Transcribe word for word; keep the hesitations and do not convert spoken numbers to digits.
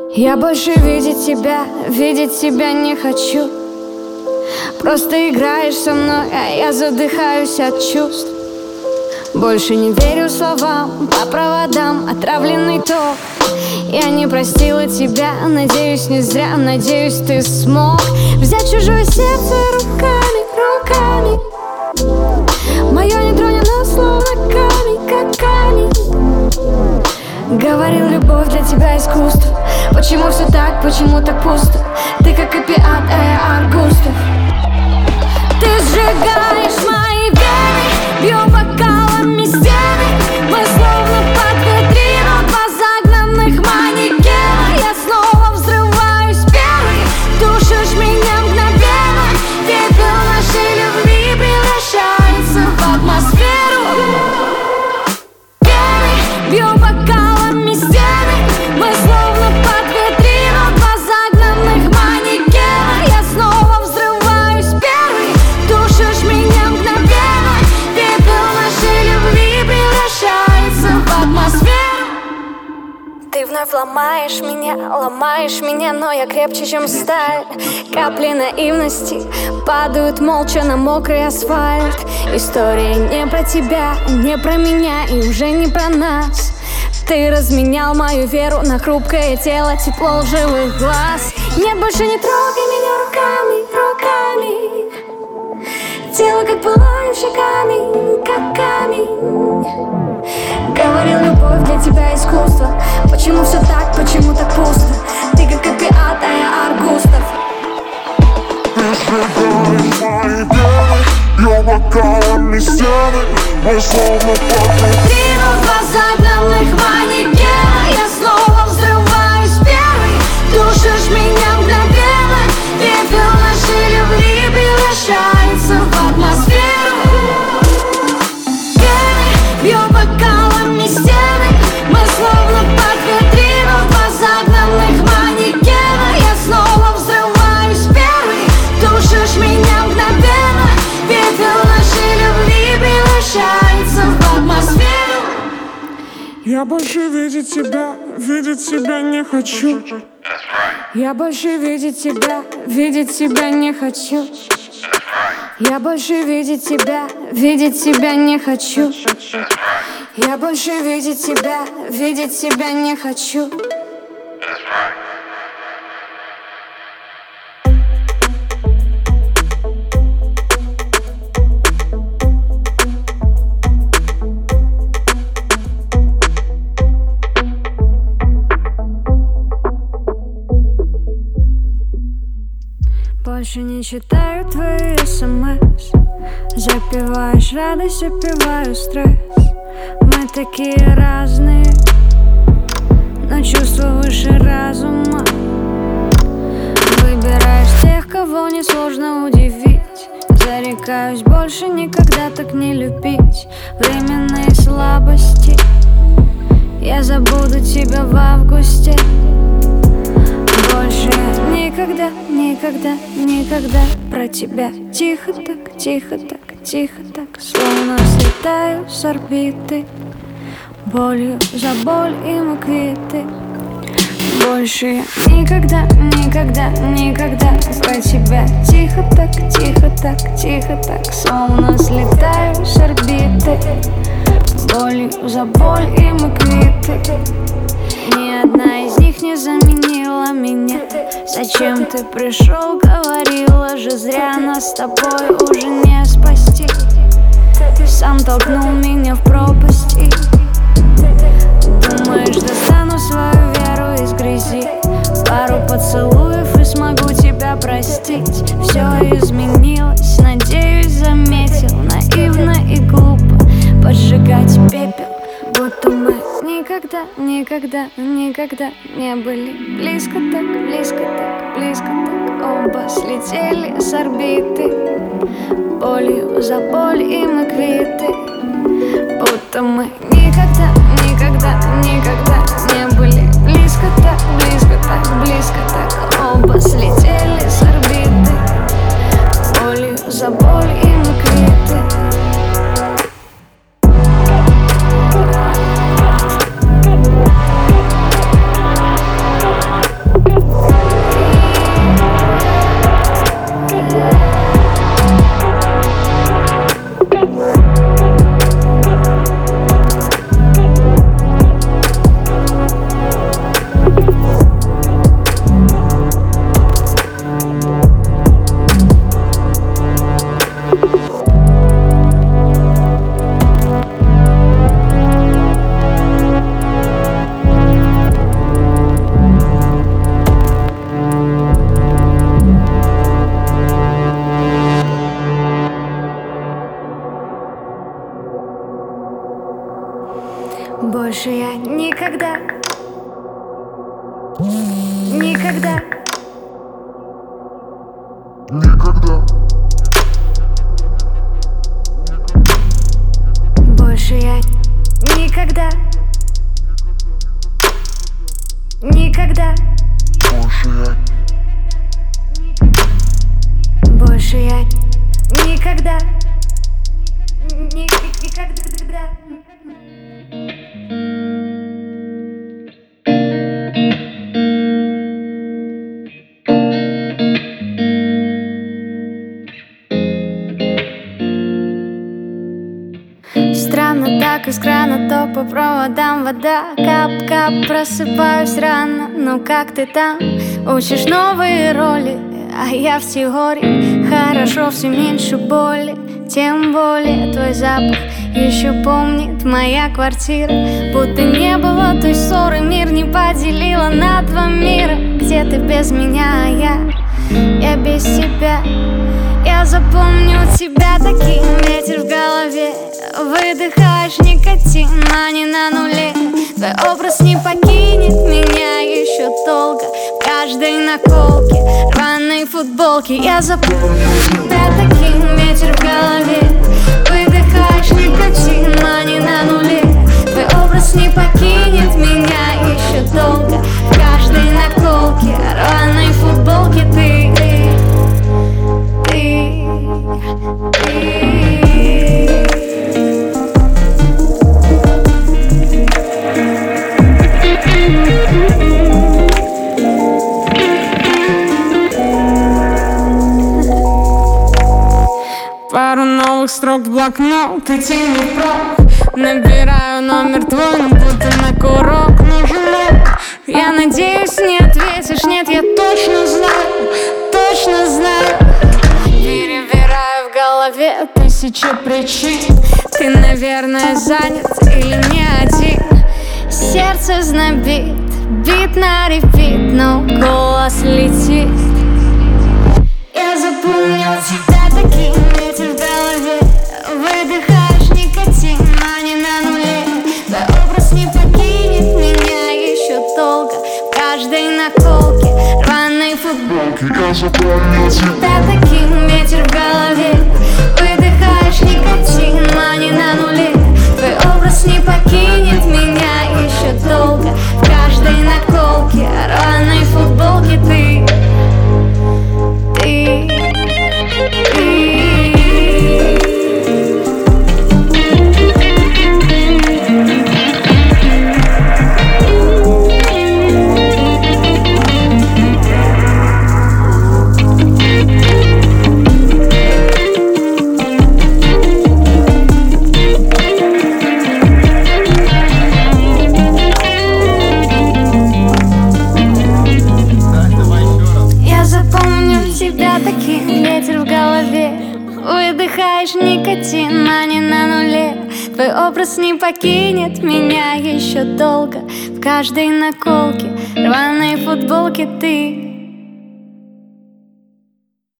Я больше видеть тебя, видеть тебя не хочу. Просто играешь со мной, а я задыхаюсь от чувств. Больше не верю словам, по проводам отравленный ток. Я не простила тебя, надеюсь, не зря. Надеюсь, ты смог взять чужое сердце руками, руками. Мое не тронено, словно камень, как камень. Говорил, любовь для тебя искусство. Почему все так, почему так пусто? Ты как опиат, а я Аргустов. Ты сжигаешь мои вены, бью бокалами стены. Мы словно под витрину два загнанных манекена. Я снова взрываюсь первый, душишь меня мгновенно. Пепел нашей любви превращается в атмосферу. Вены, бью бокалами стены. Мы словно под витрину два загнанных манекена. Я снова взрываюсь первый, душишь меня мгновенно. Пепел нашей любви превращается в атмосферу. Ты вновь ломаешь меня, ломаешь меня, но я крепче, чем сталь. Капли наивности падают молча на мокрый асфальт. История не про тебя, не про меня и уже не про нас. Ты разменял мою веру на хрупкое тело, тепло лживых глаз. Нет, больше не трогай меня руками, руками. Тело как пылающий камень, как камень. Говорил, любовь для тебя искусство. Почему все так, почему так пусто? Ты как опиат, а я Аргустов. Ты сжигаешь мои вены, бью бокалами стены. Мы словно под витрину два загнанных манекена. Я снова взрываюсь первый, душишь меня мгновенно. Пепел нашей любви превращается в атмосферу. Вены, бью бокалами стены. Мы словно под витрину два загнанных манекена. Я снова взрываюсь первый, душишь меня мгновенно. Пепел нашей любви превращается в атмосферу. Я больше видеть тебя, видеть тебя не хочу. Я больше видеть тебя, видеть тебя не хочу. Я больше видеть тебя, видеть тебя не хочу. Я больше видеть тебя, видеть тебя не хочу. Больше не читаю твои смс. Запиваешь радость, запиваю стресс. Мы такие разные, но чувства выше разума. Выбираешь тех, кого несложно удивить. Зарекаюсь больше никогда так не любить. Временные слабости, я забуду тебя в августе. Больше никогда, никогда, никогда про тебя. Тихо так, тихо так, тихо так. Словно слетаю с орбиты. Болью за боль и мы квиты. Больше никогда, никогда, никогда про тебя. Тихо так, тихо так, тихо так. Словно слетаю с орбиты. Болью за боль и мы квиты. Ни одна из них не заменила меня. Зачем ты пришел, говорила же зря. Нас с тобой уже не спасти. Сам толкнул меня в пропасть и думаешь, достану свою веру из грязи. Пару поцелуев и смогу тебя простить. Все изменилось, надеюсь, заметил. Наивно и глупо поджигать пепел. Будто мы никогда, никогда, никогда не были близко так, близко так, близко так. Оба слетели с орбиты. Болью за боль и мы квиты. Будто мы никогда, никогда, никогда не были близко так, близко так, близко так. Оба слетели с орбиты. Болью за боль и мы квиты. Никогда. Никогда. Больше я никогда. Никогда. Больше я. Больше я никогда. Ни- Никогда. Странно так из крана, то по проводам вода. Кап-кап, просыпаюсь рано. Ну как ты там? Учишь новые роли, а я в теории. Хорошо, все меньше боли. Тем более твой запах еще помнит моя квартира. Будто не было той ссоры, мир не поделила на два мира. Где ты без меня, а я, я без тебя. Я запомню тебя таким, ветер в голове. Выдыхаешь никотин, а не на нуле. Твой образ не покинет меня еще долго. В каждой наколке, рваной футболке. Я запомню тебя таким, ветер в голове. Выдыхаешь никотин, а не на нуле. Твой образ не покинет меня еще долго. В каждой наколке, рваной футболке ты. Ты, ты. Пару новых строк в блокнот, и тени впрок. Набираю номер твой, ну будто на курок нажимок. Я надеюсь, не ответишь, нет, я точно знаю, точно знаю. Перебираю в голове тысячи причин. Ты, наверное, занят или не один. Сердце знобит, бит на репит, но голос летит. Я запомнил тебя таким, ветер в голове. Выдыхаешь никотин, а не на нуле. Твой образ не покинет меня еще долго. В каждой наколке, рваной футболке. Я запомнил тебя. Тебя таким, ветер в голове. Выдыхаешь никотин, а не на нуле. Твой образ не покинет меня еще долго. В каждой наколке, рваной футболке ты. Ты, ты. Я запомню тебя таким, ветер в голове. Выдыхаешь никотин, а не на нуле. Твой образ не покинет меня еще долго. В каждой наколке, рваной футболке ты.